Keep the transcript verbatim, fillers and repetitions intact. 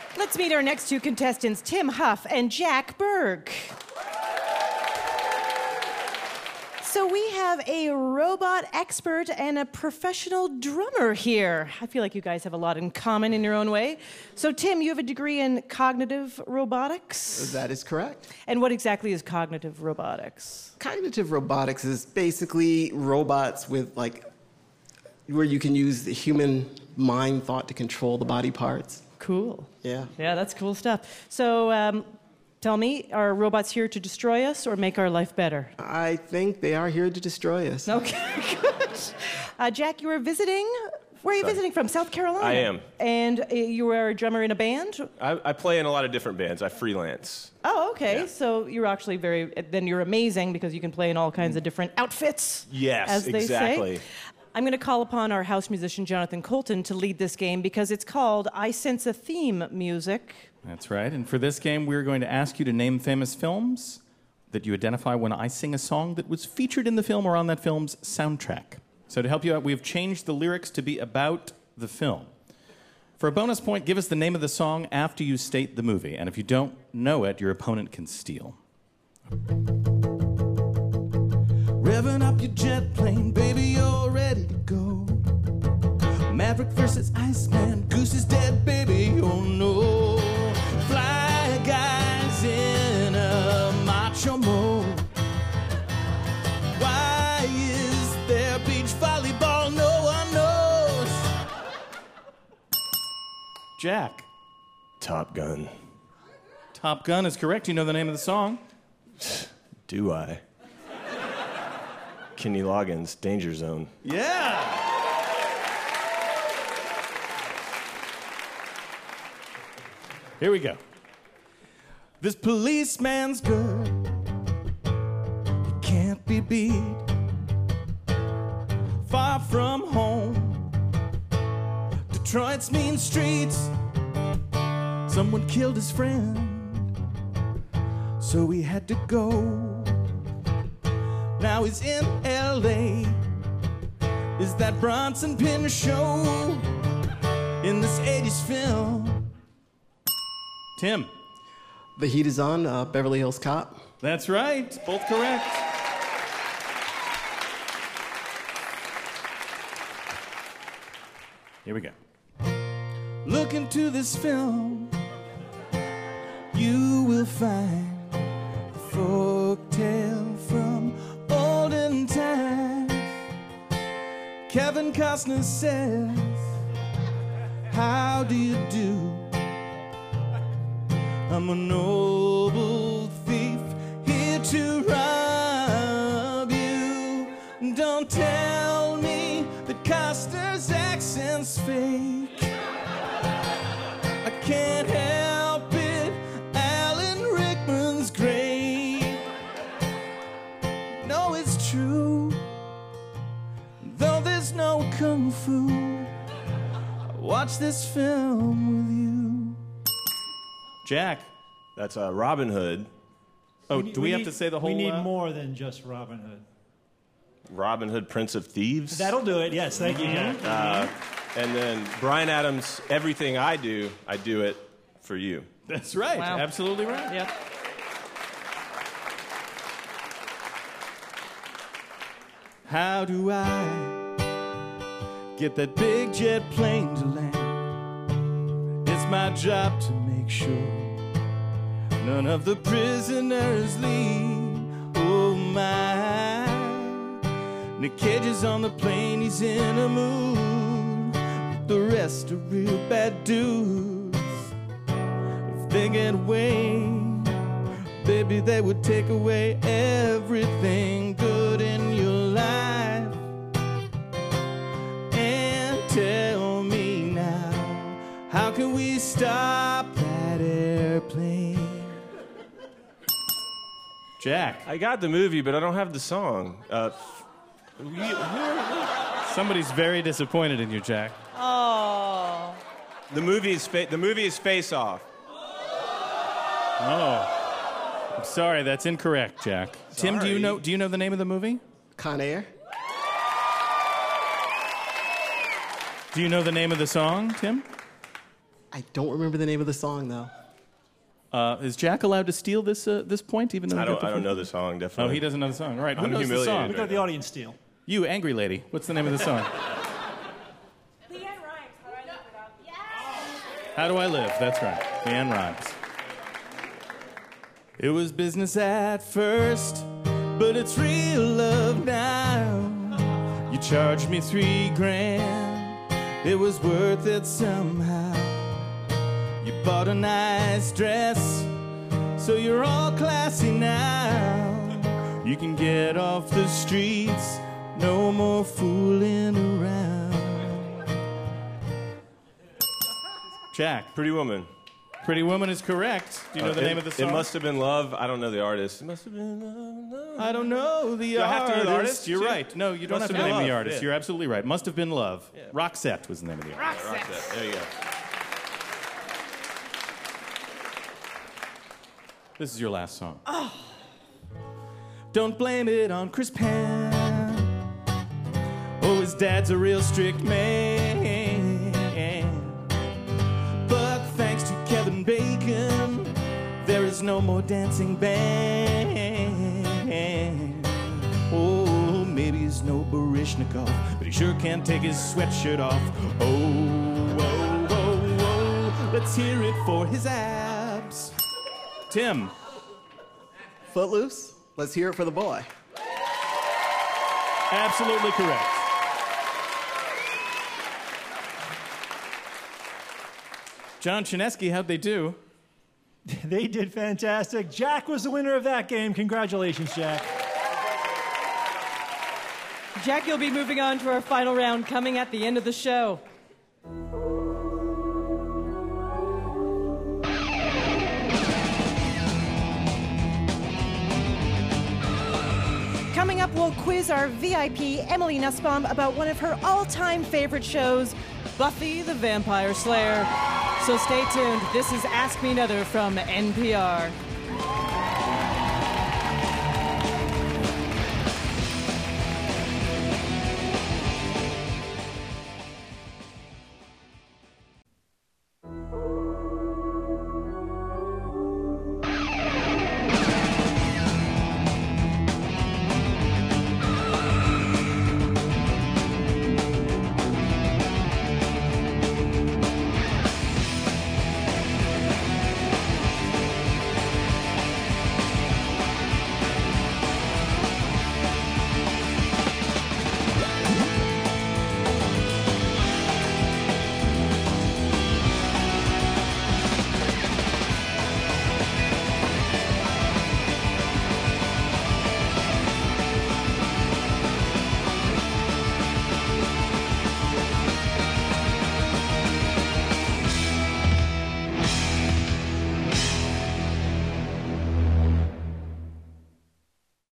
Let's meet our next two contestants, Tim Huff and Jack Berg. So we have a robot expert and a professional drummer here. I feel like you guys have a lot in common in your own way. So Tim, you have a degree in cognitive robotics? That is correct. And what exactly is cognitive robotics? Cognitive robotics is basically robots with like, where you can use the human mind thought to control the body parts. Cool. Yeah. Yeah, that's cool stuff. So, um, tell me, are robots here to destroy us or make our life better? I think they are here to destroy us. Okay, good. Uh, Jack, you were visiting. Where are you Sorry. visiting from? South Carolina. I am. And uh, you were a drummer in a band? I, I play in a lot of different bands. I freelance. Oh, okay. Yeah. So you're actually very, then you're amazing because you can play in all kinds of different outfits. Yes, as they exactly. Say. I'm going to call upon our house musician, Jonathan Colton, to lead this game because it's called I Sense a Theme Music. That's right. And for this game, we're going to ask you to name famous films that you identify when I sing a song that was featured in the film or on that film's soundtrack. So to help you out, we've changed the lyrics to be about the film. For a bonus point, give us the name of the song after you state the movie. And if you don't know it, your opponent can steal. Revving up your jet plane, baby, you're ready to go. Maverick versus Iceman, Goose is dead, baby, oh no. Fly guys in a macho mode. Why is there beach volleyball? No one knows. Jack. Top Gun. Top Gun is correct. You know the name of the song? Do I? Kenny Loggins, Danger Zone. Yeah! Here we go. This policeman's good. He can't be beat. Far from home. Detroit's mean streets. Someone killed his friend, so he had to go. Now he's in L A. Is that Bronson Pinner show in this eighties film? Tim. The Heat is On, uh, Beverly Hills Cop. That's right. Both correct. Here we go. Look into this film. You will find a folktale from olden times. Kevin Costner says, how do you do? I'm a noble thief here to rob you. Don't tell me that Costner's accent's fake. I can't help it, Alan Rickman's great. No, it's true. Though there's no kung fu, I watch this film with you. Jack. That's uh, Robin Hood. Oh, need- do we, we have need- to say the whole... We need uh, more than just Robin Hood. Robin Hood, Prince of Thieves. That'll do it. Yes, thank you, Jack. Uh, and then Bryan Adams, everything I do, I do it for you. That's right. Wow. Absolutely right. Yep. How do I get that big jet plane to land? It's my job to make sure none of the prisoners leave. Oh my. Nick Cage is on the plane, he's in a mood. But the rest are real bad dudes. If they get away, baby, they would take away everything good in your life. And tell me now, how can we stop that airplane? Jack. I got the movie, but I don't have the song. Uh, we- Somebody's very disappointed in you, Jack. Oh. the movie is fa- the movie is Face Off. Oh. I'm sorry, that's incorrect, Jack. Tim, do you Sorry. know do you know the name of the movie? Con Air. Do you know the name of the song, Tim? I don't remember the name of the song, though. Uh, is Jack allowed to steal this uh, this point, even though I he don't. got the I don't point? know the song. Definitely. Oh, he doesn't know the song. All right, who I'm knows the humiliated song? We got the audience steal. You, angry lady. What's the name of the song? Leanne Rimes, How Do I Live Without You? How Do I Live? That's right. Leanne Rimes. It was business at first, but it's real love now. You charged me three grand. It was worth it somehow. You bought a nice dress, so you're all classy now. You can get off the streets, no more fooling around. Jack, Pretty Woman. Pretty Woman is correct. Do you know Uh, the it, name of the song? It must have been love. I don't know the artist. It must have been love. No. I don't know the Do I artist. have to know the artist, You're too? right. No, you don't Must have to have been name the Love, artist. yeah. You're absolutely right. Must have been love. Roxette was the name of the artist. Roxette. There you go. This is your last song. Oh. Don't blame it on Chris Penn. Oh, his dad's a real strict man. But thanks to Kevin Bacon, there is no more dancing band. Oh, maybe he's no Baryshnikov, but he sure can't take his sweatshirt off. Oh, whoa, whoa, whoa. Let's hear it for his abs. Tim. Footloose? Let's hear it for the boy. Absolutely correct. John Chinesky, how'd they do? They did fantastic. Jack was the winner of that game. Congratulations, Jack. Jack, you'll be moving on to our final round coming at the end of the show. Coming up, we'll quiz our V I P, Emily Nussbaum, about one of her all-time favorite shows, Buffy the Vampire Slayer. So stay tuned. This is Ask Me Another from N P R.